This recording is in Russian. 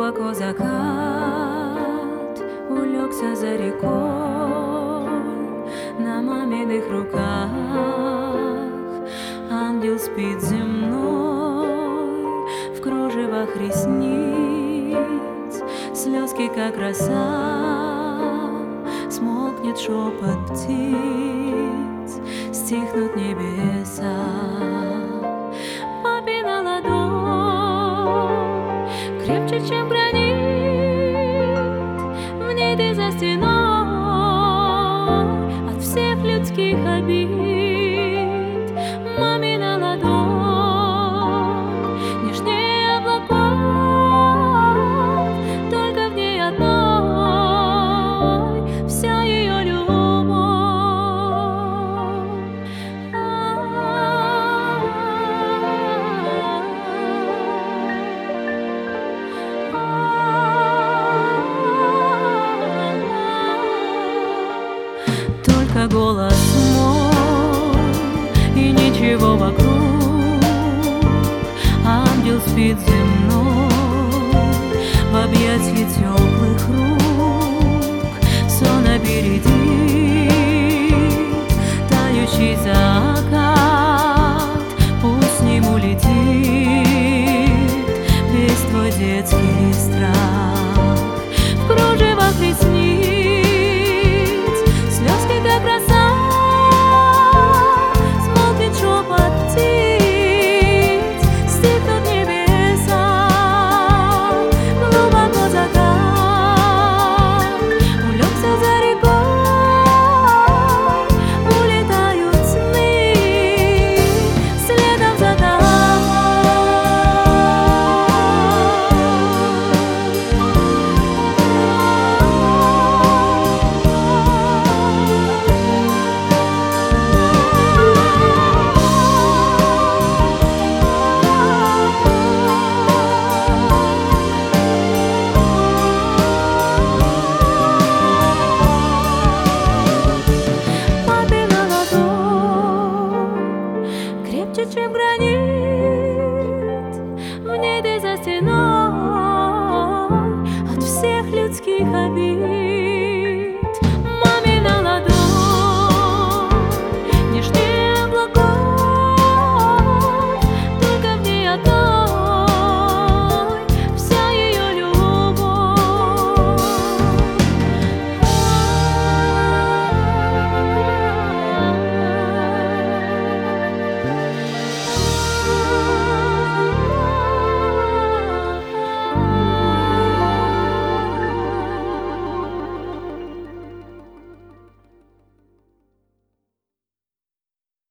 Глубоко закат улегся за рекой, на маминых руках ангел спит земной, в кружевах ресниц слезки, как роса. Смолкнет шепот птиц, стихнут небеса. Папина ладонь крепче, чем гранит, в ней ты за стеной от всех людских обид. Мамина ладонь нежнее облаков, только в ней одной вся ее любовь. Только голос мой и ничего вокруг. Ангел спит земной в объятье теплых рук. Сон опередит тающий закат. Пусть с ним улетит весь твой детский страх. В кружевах ресниц слезки, как роса. Смолкнет шепот птиц, стихнут небеса. Глубоко закат улегся за рекой, улетают сны следом за тобой. Крепче, чем гранит, в ней ты за стеной от всех людских обид.